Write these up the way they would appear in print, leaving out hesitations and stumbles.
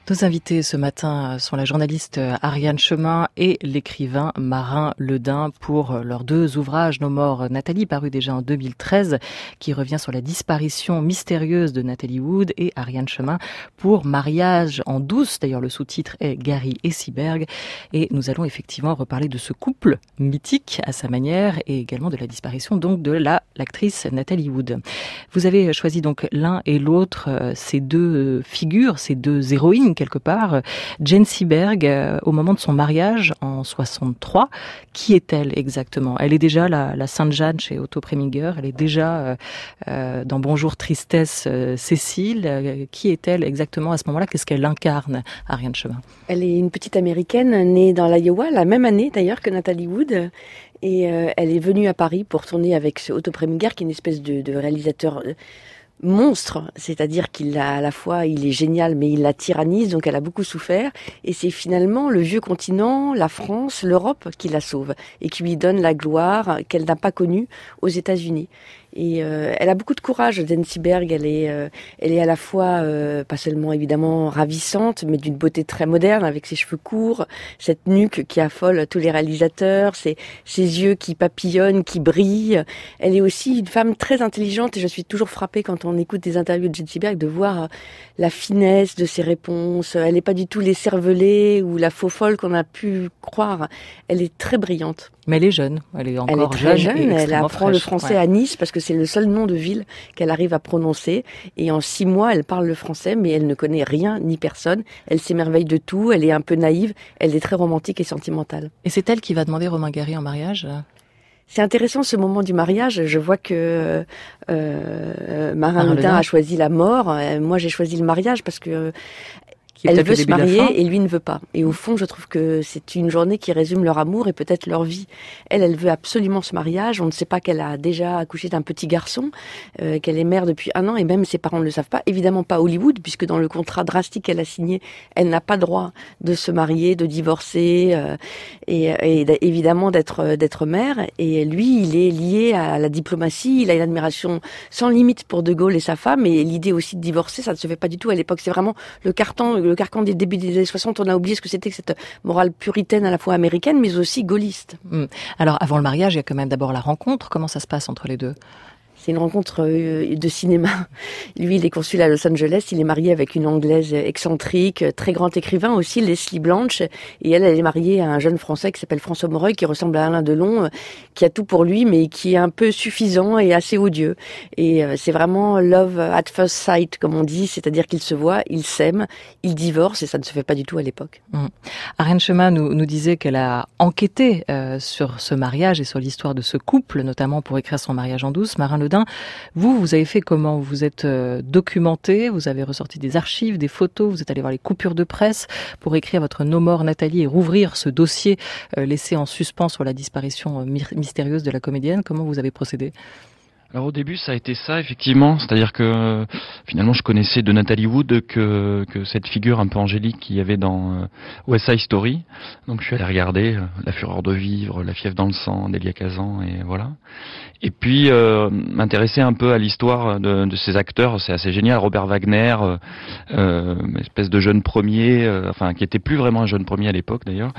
Nos invités ce matin sont la journaliste Ariane Chemin et l'écrivain Marin Ledin pour leurs deux ouvrages Nos morts Nathalie, paru déjà en 2013, qui revient sur la disparition mystérieuse de Nathalie Wood, et Ariane Chemin pour Mariage en douce. D'ailleurs, le sous-titre est Gary et Seberg. Et nous allons effectivement reparler de ce couple mythique à sa manière et également de la disparition donc de l'actrice Nathalie Wood. Vous avez choisi donc l'un et l'autre, ces deux figures, ces deux héroïnes quelque part. Jane Seberg, au moment de son mariage en 63, qui est-elle exactement? Elle est déjà la Sainte Jeanne chez Otto Preminger, elle est déjà dans Bonjour Tristesse Cécile. Qui est-elle exactement à ce moment-là? Qu'est-ce qu'elle incarne, Ariane Chemin? Elle est une petite américaine née dans l'Iowa, la même année d'ailleurs que Nathalie Wood. Et elle est venue à Paris pour tourner avec Otto Preminger, qui est une espèce de réalisateur monstre, c'est-à-dire qu'il a à la fois, il est génial, mais il la tyrannise, donc elle a beaucoup souffert. Et c'est finalement le vieux continent, la France, l'Europe qui la sauve et qui lui donne la gloire qu'elle n'a pas connue aux États-Unis. Et elle a beaucoup de courage, Jane Seberg. Elle est à la fois pas seulement évidemment ravissante, mais d'une beauté très moderne, avec ses cheveux courts, cette nuque qui affole tous les réalisateurs, ses yeux qui papillonnent, qui brillent. Elle est aussi une femme très intelligente, et je suis toujours frappée quand on écoute des interviews de Jane Seberg de voir la finesse de ses réponses. Elle n'est pas du tout l'écervelée ou la faux-folle qu'on a pu croire. Elle est très brillante. Mais elle est jeune, elle est encore elle est très jeune. Elle apprend fraîche, le français à Nice parce que c'est le seul nom de ville qu'elle arrive à prononcer. Et en 6 mois, elle parle le français, mais elle ne connaît rien ni personne. Elle s'émerveille de tout. Elle est un peu naïve. Elle est très romantique et sentimentale. Et c'est elle qui va demander Romain Gary en mariage? C'est intéressant ce moment du mariage. Je vois que Marin Ledin a choisi la mort. Moi, j'ai choisi le mariage parce que elle veut se marier et lui ne veut pas. Et au fond, je trouve que c'est une journée qui résume leur amour et peut-être leur vie. Elle veut absolument ce mariage. On ne sait pas qu'elle a déjà accouché d'un petit garçon, qu'elle est mère depuis 1 an, et même ses parents ne le savent pas. Évidemment pas Hollywood, puisque dans le contrat drastique qu'elle a signé, elle n'a pas droit de se marier, de divorcer, et évidemment d'être mère. Et lui, il est lié à la diplomatie. Il a une admiration sans limite pour De Gaulle et sa femme. Et l'idée aussi de divorcer, ça ne se fait pas du tout à l'époque. C'est vraiment le carcan des débuts des années 60, on a oublié ce que c'était que cette morale puritaine à la fois américaine, mais aussi gaulliste. Alors, avant le mariage, il y a quand même d'abord la rencontre. Comment ça se passe entre les deux ? C'est une rencontre de cinéma. Lui, il est consul à Los Angeles. Il est marié avec une Anglaise excentrique, très grand écrivain aussi, Leslie Blanch. Et elle est mariée à un jeune Français qui s'appelle François Moreuil, qui ressemble à Alain Delon, qui a tout pour lui, mais qui est un peu suffisant et assez odieux. Et c'est vraiment love at first sight, comme on dit. C'est-à-dire qu'ils se voient, ils s'aiment, ils divorcent, et ça ne se fait pas du tout à l'époque. Ariane Chemin nous disait qu'elle a enquêté sur ce mariage et sur l'histoire de ce couple, notamment pour écrire son mariage en douce. Marin Ledin, vous avez fait comment? Vous êtes documenté, vous avez ressorti des archives, des photos, vous êtes allé voir les coupures de presse pour écrire votre Nos morts Nathalie et rouvrir ce dossier laissé en suspens sur la disparition mystérieuse de la comédienne. Comment vous avez procédé? Alors au début ça a été ça effectivement, c'est-à-dire que finalement je connaissais de Nathalie Wood que cette figure un peu angélique qu'il y avait dans West Side Story, donc je suis allé regarder La fureur de vivre, La fièvre dans le sang d'Elia Kazan, et voilà. Et puis m'intéresser un peu à l'histoire de ces acteurs, c'est assez génial. Robert Wagner, une espèce de jeune premier, qui était plus vraiment un jeune premier à l'époque d'ailleurs,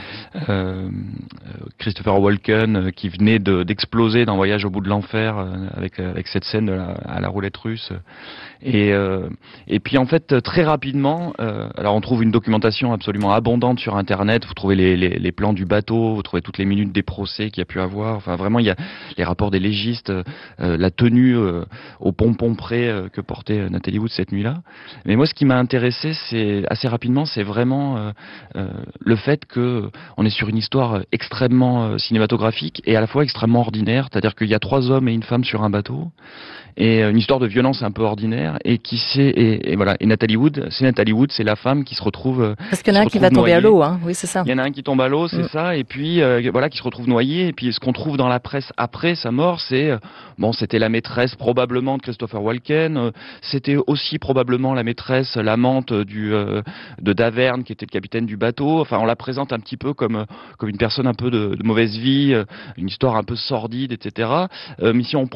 Christopher Walken qui venait d'exploser dans Voyage au bout de l'enfer avec cette scène à la roulette russe. Et puis en fait très rapidement, alors on trouve une documentation absolument abondante sur Internet. Vous trouvez les plans du bateau, vous trouvez toutes les minutes des procès qu'il y a pu avoir. Enfin vraiment il y a les rapports des légistes, la tenue au pompon près que portait Nathalie Wood cette nuit-là. Mais moi ce qui m'a intéressé, c'est assez rapidement, c'est vraiment le fait que on est sur une histoire extrêmement cinématographique et à la fois extrêmement ordinaire. C'est-à-dire qu'il y a 3 hommes et une femme sur un bateau. Et une histoire de violence un peu ordinaire, et voilà. Et Nathalie Wood, c'est la femme qui se retrouve. Parce qu'il y en a un qui va tomber à l'eau, hein. Oui, c'est ça. Il y en a un qui tombe à l'eau, c'est ça, et puis voilà, qui se retrouve noyé. Et puis ce qu'on trouve dans la presse après sa mort, c'est c'était la maîtresse probablement de Christopher Walken, c'était aussi probablement la maîtresse, l'amante de Daverne, qui était le capitaine du bateau. Enfin, on la présente un petit peu comme une personne un peu de mauvaise vie, une histoire un peu sordide, etc. Mais si on prend un peu de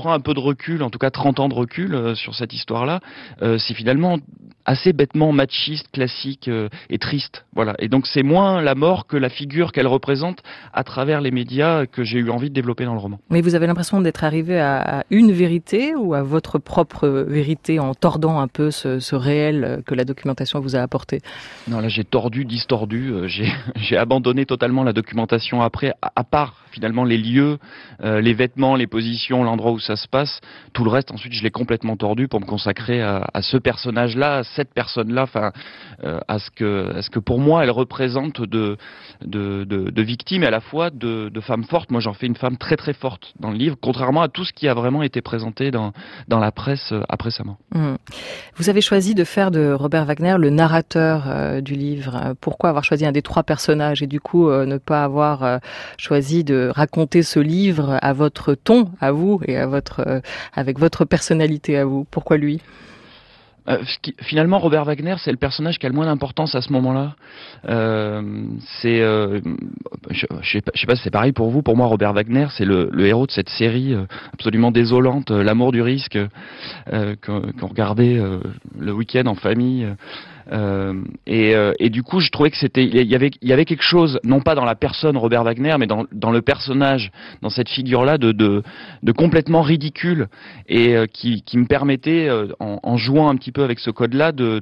recul, en tout cas 30 ans de recul sur cette histoire-là, c'est finalement assez bêtement machiste, classique et triste. Voilà. Et donc c'est moins la mort que la figure qu'elle représente à travers les médias que j'ai eu envie de développer dans le roman. Mais vous avez l'impression d'être arrivé à une vérité ou à votre propre vérité en tordant un peu ce réel que la documentation vous a apporté? Non, là j'ai tordu, distordu, j'ai abandonné totalement la documentation après, à part finalement les lieux, les vêtements, les positions, l'endroit où ça se passe. Tout le reste, ensuite, je l'ai complètement tordu pour me consacrer à ce personnage-là, à cette personne-là, enfin, à ce que pour moi elle représente de victimes et à la fois de femmes fortes. Moi, j'en fais une femme très très forte dans le livre, contrairement à tout ce qui a vraiment été présenté dans la presse après sa mort. Vous avez choisi de faire de Robert Wagner le narrateur du livre. Pourquoi avoir choisi un des 3 personnages et du coup ne pas avoir choisi de raconter ce livre à votre ton, à vous, et avec votre personnalité à vous? Pourquoi lui? Finalement, Robert Wagner, c'est le personnage qui a le moins d'importance à ce moment-là. Je sais pas si c'est pareil pour vous. Pour moi, Robert Wagner, c'est le héros de cette série absolument désolante, L'amour du risque, qu'on regardait le week-end en famille. Et du coup, je trouvais que il y avait quelque chose, non pas dans la personne Robert Wagner, mais dans le personnage, dans cette figure-là, de complètement ridicule et qui me permettait, en jouant un petit peu avec ce code-là, de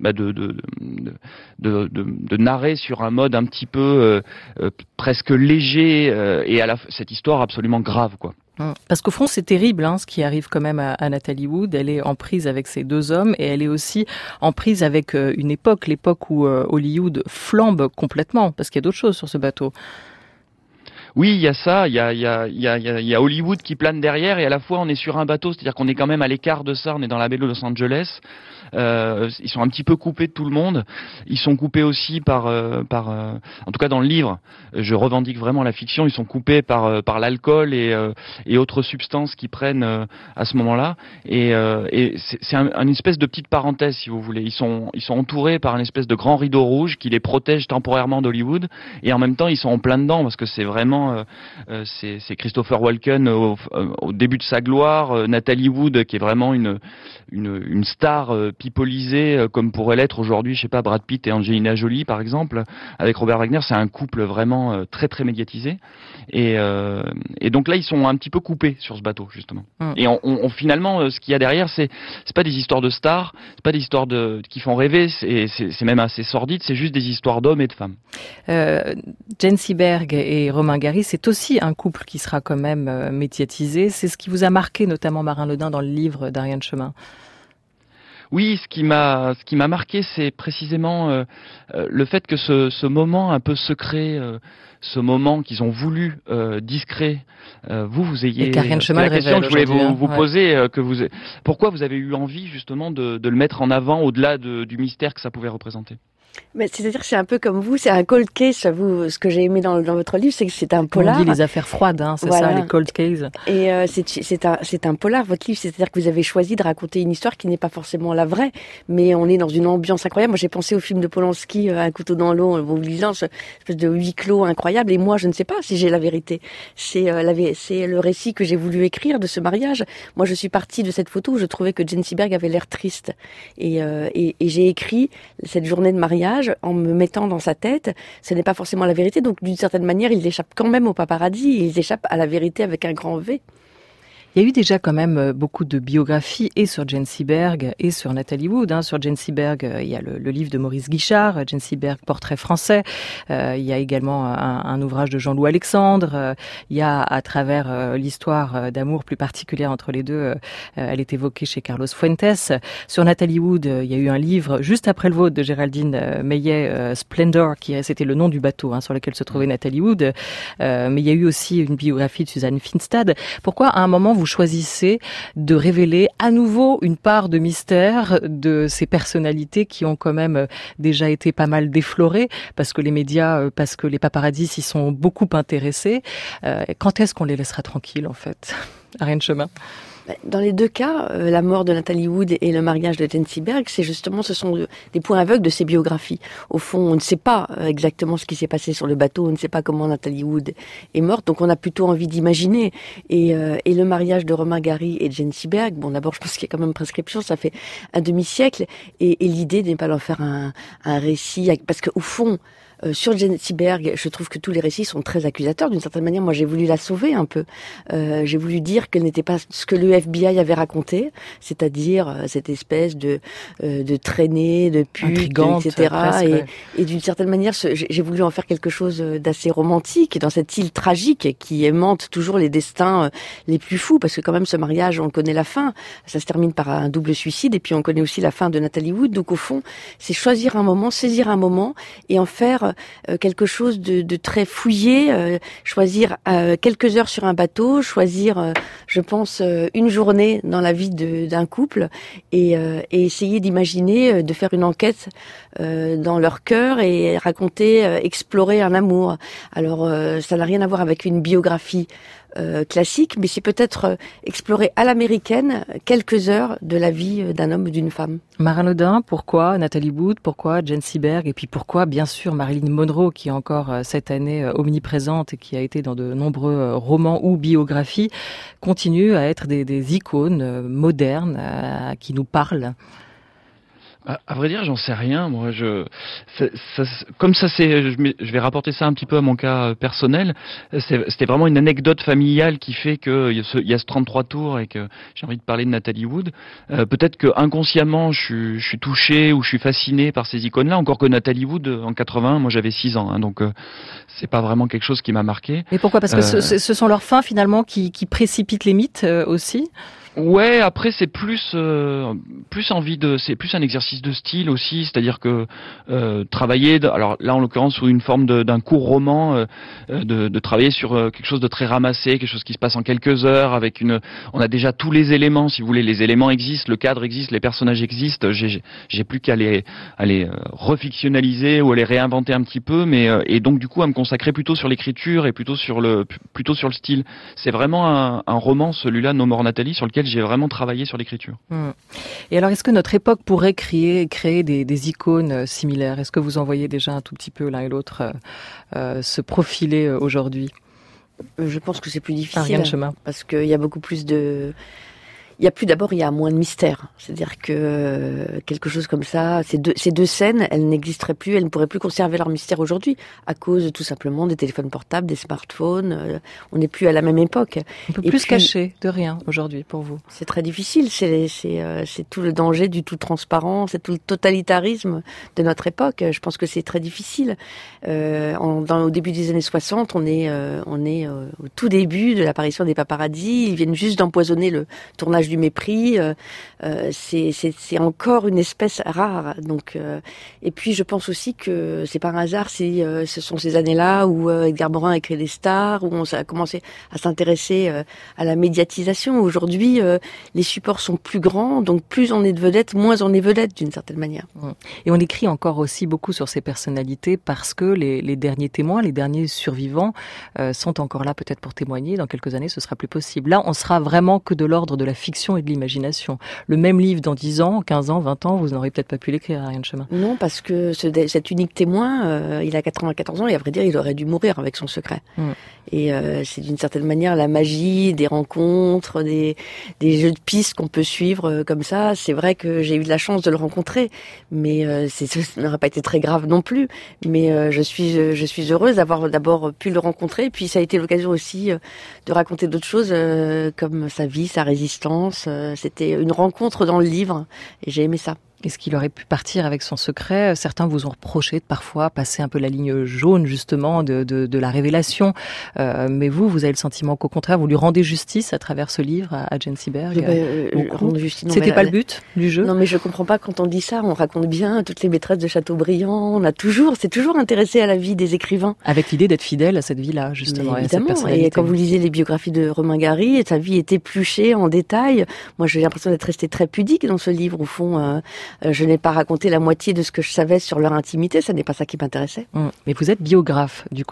narrer sur un mode un petit peu presque léger et cette histoire absolument grave, quoi. Parce qu'au fond, c'est terrible, ce qui arrive quand même à Natalie Wood. Elle est en prise avec ces 2 hommes et elle est aussi en prise avec une époque, l'époque où Hollywood flambe complètement, parce qu'il y a d'autres choses sur ce bateau. Oui, il y a ça, il y a Hollywood qui plane derrière et à la fois on est sur un bateau, c'est-à-dire qu'on est quand même à l'écart de ça, on est dans la baie de Los Angeles. Ils sont un petit peu coupés de tout le monde. Ils sont coupés aussi par en tout cas dans le livre, je revendique vraiment la fiction, ils sont coupés par l'alcool et autres substances qu'ils prennent à ce moment-là. Et c'est une espèce de petite parenthèse, si vous voulez. Ils sont entourés par une espèce de grand rideau rouge qui les protège temporairement d'Hollywood et en même temps ils sont en plein dedans parce que c'est vraiment c'est Christopher Walken au début de sa gloire, Natalie Wood qui est vraiment une star pipolisée comme pourrait l'être aujourd'hui, je sais pas, Brad Pitt et Angelina Jolie par exemple. Avec Robert Wagner, c'est un couple vraiment très très médiatisé et donc là ils sont un petit peu coupés sur ce bateau justement. Et on finalement ce qu'il y a derrière, c'est pas des histoires de stars, c'est pas des histoires qui font rêver, c'est même assez sordide, c'est juste des histoires d'hommes et de femmes. Jane Seberg et Romain Gary, c'est aussi un couple qui sera quand même médiatisé. C'est ce qui vous a marqué, notamment Marin Ledin, dans le livre d'Ariane Chemin. Oui, ce qui m'a marqué, c'est précisément le fait que ce moment un peu secret, ce moment qu'ils ont voulu discret, vous ayez. C'est la question que je voulais vous poser, pourquoi vous avez eu envie justement de le mettre en avant au-delà du mystère que ça pouvait représenter. Mais c'est-à-dire que c'est un peu comme vous, c'est un cold case. J'avoue, ce que j'ai aimé dans votre livre, c'est que c'est un polar. On dit les affaires froides, c'est voilà. Ça, les cold cases. Et c'est un polar, votre livre. C'est-à-dire que vous avez choisi de raconter une histoire qui n'est pas forcément la vraie, mais on est dans une ambiance incroyable. Moi, j'ai pensé au film de Polanski, Un couteau dans l'eau, en vous lisant, cette espèce de huis clos incroyable. Et moi, je ne sais pas si j'ai la vérité. C'est le récit que j'ai voulu écrire de ce mariage. Moi, je suis partie de cette photo où je trouvais que Jane Seberg avait l'air triste. Et j'ai écrit cette journée de mariage en me mettant dans sa tête, ce n'est pas forcément la vérité, donc d'une certaine manière, ils échappent quand même au paparazzi, ils échappent à la vérité avec un grand V. Il y a eu déjà quand même beaucoup de biographies et sur Jane Seberg et sur Natalie Wood. Sur Jane Seberg, il y a le livre de Maurice Guichard, Jane Seberg, portrait français. Il y a également un ouvrage de Jean-Loup Alexandre. Il y a à travers l'histoire d'amour plus particulière entre les deux, elle est évoquée chez Carlos Fuentes. Sur Natalie Wood, il y a eu un livre juste après le vôtre de Géraldine Meillet, Splendor, c'était le nom du bateau sur lequel se trouvait Natalie Wood. Mais il y a eu aussi une biographie de Suzanne Finstad. Pourquoi à un moment vous choisissez de révéler à nouveau une part de mystère de ces personnalités qui ont quand même déjà été pas mal déflorées parce que les médias, parce que les paparazzis s'y sont beaucoup intéressés. Quand est-ce qu'on les laissera tranquilles en fait, Ariane Chemin? Dans les deux cas, la mort de Natalie Wood et le mariage de Jane Seberg, ce sont des points aveugles de ces biographies. Au fond, on ne sait pas exactement ce qui s'est passé sur le bateau, on ne sait pas comment Natalie Wood est morte, donc on a plutôt envie d'imaginer. Et le mariage de Romain Gary et Jane Seberg, bon, d'abord, je pense qu'il y a quand même prescription, ça fait un demi-siècle, et l'idée n'est pas d'en faire un récit, parce qu'au fond, sur Jane Seberg, je trouve que tous les récits sont très accusateurs. D'une certaine manière, moi, j'ai voulu la sauver un peu. J'ai voulu dire qu'elle n'était pas ce que le FBI avait raconté, c'est-à-dire cette espèce de traînée, de pute, etc. Presque, et d'une certaine manière, j'ai voulu en faire quelque chose d'assez romantique dans cette île tragique qui aimante toujours les destins les plus fous, parce que quand même, ce mariage, on connaît la fin. Ça se termine par un double suicide, et puis on connaît aussi la fin de Natalie Wood. Donc au fond, c'est choisir un moment, saisir un moment, et en faire quelque chose de très fouillé, choisir quelques heures sur un bateau, choisir, je pense, une journée dans la vie d'un couple, et essayer d'imaginer, de faire une enquête dans leur cœur et raconter, explorer un amour. Alors, ça n'a rien à voir avec une biographie classique, mais c'est peut-être explorer à l'américaine quelques heures de la vie d'un homme ou d'une femme. Marin Lodin, pourquoi Natalie Wood, pourquoi Jane Seberg, et puis pourquoi, bien sûr, Marilyn Monroe, qui est encore cette année omniprésente et qui a été dans de nombreux romans ou biographies, continue à être des icônes modernes qui nous parlent? À vrai dire, j'en sais rien. Moi, je vais rapporter ça un petit peu à mon cas personnel. C'était vraiment une anecdote familiale qui fait que il y a ce 33 tours et que j'ai envie de parler de Natalie Wood. Peut-être que inconsciemment, je suis touché ou je suis fasciné par ces icônes-là. Encore que Natalie Wood, en 81, moi j'avais 6 ans, donc c'est pas vraiment quelque chose qui m'a marqué. Mais pourquoi? Parce que ce sont leurs fins finalement qui précipitent les mythes aussi. Ouais, après c'est plus c'est plus un exercice de style aussi, c'est-à-dire que travailler, alors là en l'occurrence sous une forme d'un court roman, de travailler sur quelque chose de très ramassé, quelque chose qui se passe en quelques heures, on a déjà tous les éléments, si vous voulez, les éléments existent, le cadre existe, les personnages existent, j'ai plus qu'à les refictionnaliser ou à les réinventer un petit peu, mais et donc du coup à me consacrer plutôt sur l'écriture et plutôt sur le style. C'est vraiment un roman, celui-là, No More Natalie, sur lequel j'ai vraiment travaillé sur l'écriture. Et alors, est-ce que notre époque pourrait créer des icônes similaires? Est-ce que vous en voyez déjà un tout petit peu l'un et l'autre se profiler aujourd'hui? Je pense que c'est plus difficile. Ariane Chemin. Parce qu'il y a beaucoup plus de... Il y a moins de mystère. C'est-à-dire que quelque chose comme ça, ces deux scènes, elles n'existeraient plus, elles ne pourraient plus conserver leur mystère aujourd'hui, à cause tout simplement des téléphones portables, des smartphones. On n'est plus à la même époque. On peut plus se cacher de rien aujourd'hui pour vous. C'est très difficile. C'est tout le danger du tout transparent, c'est tout le totalitarisme de notre époque. Je pense que c'est très difficile. Au début des années 60, on est au tout début de l'apparition des paparazzis. Ils viennent juste d'empoisonner le tournage du mépris, c'est encore une espèce rare. Donc, et puis je pense aussi que c'est pas un hasard si ce sont ces années-là où Edgar Morin a créé des stars, où on a commencé à s'intéresser à la médiatisation. Aujourd'hui, les supports sont plus grands, donc plus on est de vedettes, moins on est vedette d'une certaine manière. Et on écrit encore aussi beaucoup sur ces personnalités parce que les derniers témoins, les derniers survivants sont encore là peut-être pour témoigner. Dans quelques années, ce sera plus possible. Là, on sera vraiment que de l'ordre de la fiction et de l'imagination. Le même livre dans 10 ans, 15 ans, 20 ans, vous n'aurez peut-être pas pu l'écrire, Ariane Chemin. Non, parce que cet unique témoin, il a 94 ans et à vrai dire, il aurait dû mourir avec son secret. Et c'est d'une certaine manière la magie des rencontres, des jeux de pistes qu'on peut suivre comme ça. C'est vrai que j'ai eu de la chance de le rencontrer, mais ça n'aurait pas été très grave non plus. Mais je suis heureuse d'avoir d'abord pu le rencontrer, puis ça a été l'occasion aussi de raconter d'autres choses comme sa vie, sa résistance. C'était une rencontre dans le livre et j'ai aimé ça. Est-ce qu'il aurait pu partir avec son secret? Certains vous ont reproché de parfois passer un peu la ligne jaune, justement, de la révélation. Mais vous avez le sentiment qu'au contraire, vous lui rendez justice à travers ce livre à Jane Seberg. C'était pas le but du jeu? Non, mais je comprends pas quand on dit ça. On raconte bien toutes les maîtresses de Chateaubriand. C'est toujours intéressé à la vie des écrivains. Avec l'idée d'être fidèle à cette vie-là, justement, et à cette personnalité. Et quand vous lisez les biographies de Romain Gary, sa vie est épluchée en détail. Moi, j'ai l'impression d'être restée très pudique dans ce livre, au fond. Je n'ai pas raconté la moitié de ce que je savais sur leur intimité, ça n'est pas ça qui m'intéressait. Mais vous êtes biographe, du coup,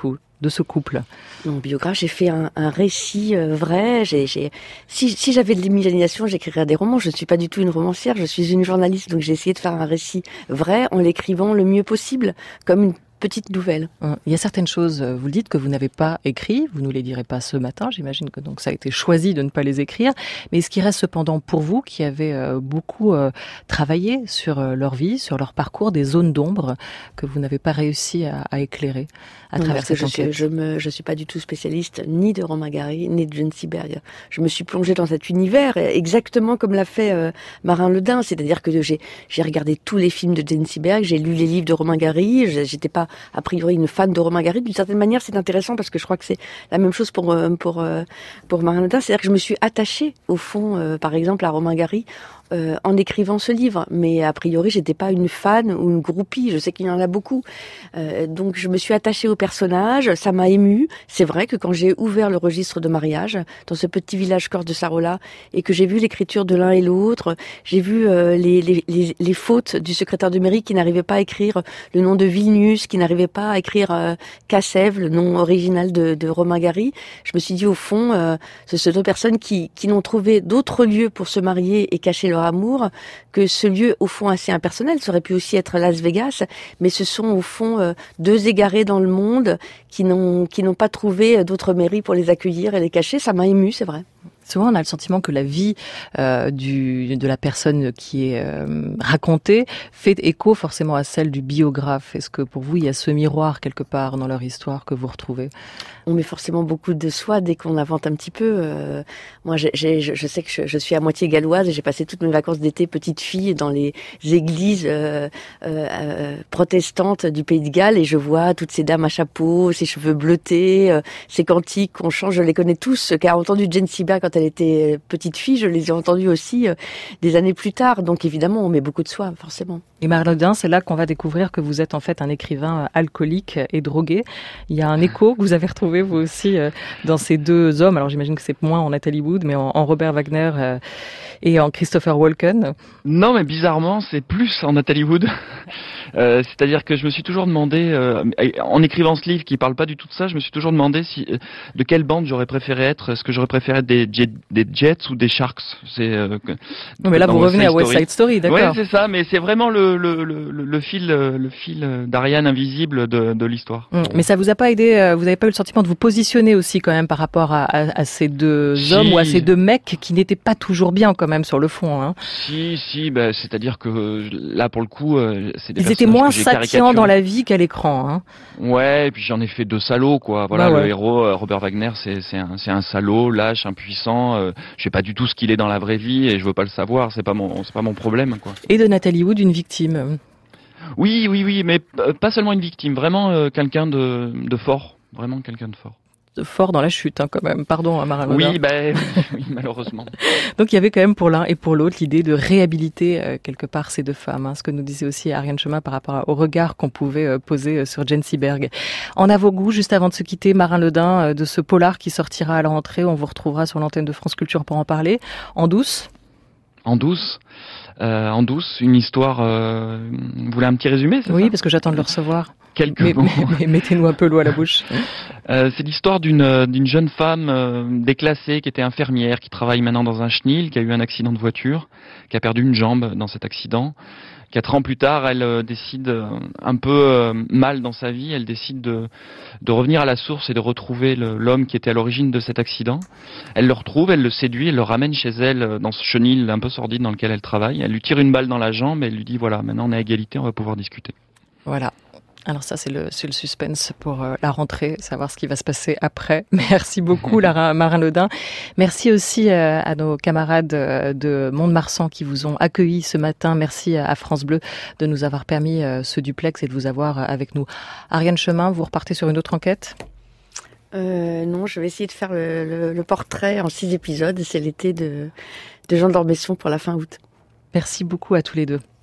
de ce couple. Mon biographe, j'ai fait un récit vrai. Si j'avais de l'imagination, j'écrirais des romans. Je ne suis pas du tout une romancière, je suis une journaliste, donc j'ai essayé de faire un récit vrai en l'écrivant le mieux possible, comme une petite nouvelle. Il y a certaines choses, vous le dites, que vous n'avez pas écrites, vous nous les direz pas ce matin, j'imagine que donc ça a été choisi de ne pas les écrire, mais ce qui reste cependant pour vous, qui avez beaucoup travaillé sur leur vie, sur leur parcours, des zones d'ombre que vous n'avez pas réussi à éclairer à travers cette enquête. Je suis pas du tout spécialiste ni de Romain Gary, ni de Jane Seberg. Je me suis plongée dans cet univers exactement comme l'a fait Marin Le Dain, c'est-à-dire que j'ai regardé tous les films de Jane Seberg, j'ai lu les livres de Romain Gary, j'étais pas a priori une fan de Romain Gary. D'une certaine manière, c'est intéressant parce que je crois que c'est la même chose pour Marin Le Dain. C'est-à-dire que je me suis attachée au fond, par exemple, à Romain Gary en écrivant ce livre. Mais a priori, j'étais pas une fan ou une groupie. Je sais qu'il y en a beaucoup. Donc, je me suis attachée au personnage. Ça m'a émue. C'est vrai que quand j'ai ouvert le registre de mariage dans ce petit village corse de Sarola et que j'ai vu l'écriture de l'un et l'autre, j'ai vu les fautes du secrétaire de mairie qui n'arrivait pas à écrire le nom de Vilnius, qui n'arrivait pas à écrire Kassev, le nom original de Romain Gary. Je me suis dit, au fond, ce sont deux personnes qui n'ont trouvé d'autres lieux pour se marier et cacher leur amour que ce lieu, au fond, assez impersonnel. Ça aurait pu aussi être Las Vegas, mais ce sont, au fond, deux égarés dans le monde qui n'ont pas trouvé d'autres mairies pour les accueillir et les cacher. Ça m'a émue, c'est vrai. Souvent, on a le sentiment que la vie de la personne qui est racontée fait écho forcément à celle du biographe. Est-ce que pour vous, il y a ce miroir quelque part dans leur histoire que vous retrouvez ? On met forcément beaucoup de soi dès qu'on invente un petit peu. Moi, je sais que je suis à moitié galloise et j'ai passé toutes mes vacances d'été petite fille dans les églises protestantes du Pays de Galles et je vois toutes ces dames à chapeau, ces cheveux bleutés, ces cantiques qu'on chante. Je les connais tous. Qu'a entendu Jane Seberg quand elle était petite fille, je les ai entendus aussi des années plus tard. Donc évidemment, on met beaucoup de soi, forcément. Et Marin Le Dain, c'est là qu'on va découvrir que vous êtes en fait un écrivain alcoolique et drogué. Il y a un écho que vous avez retrouvé vous aussi dans ces deux hommes. Alors j'imagine que c'est moins en Nathalie Wood, mais en Robert Wagner et en Christopher Walken. Non, mais bizarrement, c'est plus en Nathalie Wood. C'est-à-dire que je me suis toujours demandé, en écrivant ce livre qui parle pas du tout de ça, je me suis toujours demandé de quelle bande j'aurais préféré être. Est-ce que j'aurais préféré être des Jets ou des Sharks? Non, mais là vous revenez à West Side Story, d'accord? Ouais, c'est ça, mais c'est vraiment le fil d'Ariane invisible de l'histoire. Mais ça vous a pas aidé? Vous n'avez pas eu le sentiment de vous positionner aussi quand même par rapport à ces deux hommes ou à ces deux mecs qui n'étaient pas toujours bien quand même sur le fond, hein? Si, c'est-à-dire que là pour le coup, c'est des ils étaient moins satiants dans la vie qu'à l'écran, hein. Ouais, et puis j'en ai fait deux salauds, quoi. Voilà, le héros, Robert Wagner, c'est un salaud, lâche, impuissant. Je sais pas du tout ce qu'il est dans la vraie vie et je veux pas le savoir. C'est pas mon problème, quoi. Et de Nathalie Wood, une victime. Oui, mais pas seulement une victime, vraiment quelqu'un de fort, vraiment quelqu'un de fort. Fort dans la chute, hein, quand même. Pardon, Marin Le Dain. Oui, malheureusement. Donc il y avait quand même pour l'un et pour l'autre l'idée de réhabiliter quelque part ces deux femmes, hein, ce que nous disait aussi Ariane Chemin par rapport au regard qu'on pouvait poser sur Jane Seberg. En à vos goûts, juste avant de se quitter, Marin Le Dain, de ce polar qui sortira à la rentrée, on vous retrouvera sur l'antenne de France Culture pour en parler. En douce, une histoire. Vous voulez un petit résumé, c'est ça ? Oui, parce que j'attends de le recevoir. Mais mettez-nous un peu l'eau à la bouche. C'est l'histoire d'une jeune femme déclassée qui était infirmière, qui travaille maintenant dans un chenil, qui a eu un accident de voiture, qui a perdu une jambe dans cet accident. 4 ans plus tard, elle décide un peu mal dans sa vie, elle décide de revenir à la source et de retrouver l'homme qui était à l'origine de cet accident. Elle le retrouve, elle le séduit, elle le ramène chez elle dans ce chenil un peu sordide dans lequel elle travaille. Elle lui tire une balle dans la jambe et elle lui dit voilà, maintenant on est à égalité, on va pouvoir discuter. Voilà. Alors ça, c'est le suspense pour la rentrée, savoir ce qui va se passer après. Merci beaucoup, Marin Le Dain. Merci aussi à nos camarades de Mont-de-Marsan qui vous ont accueillis ce matin. Merci à France Bleu de nous avoir permis ce duplex et de vous avoir avec nous. Ariane Chemin, vous repartez sur une autre enquête ? Non, je vais essayer de faire le portrait en 6 épisodes. C'est l'été de Jean d'Ormesson pour la fin août. Merci beaucoup à tous les deux.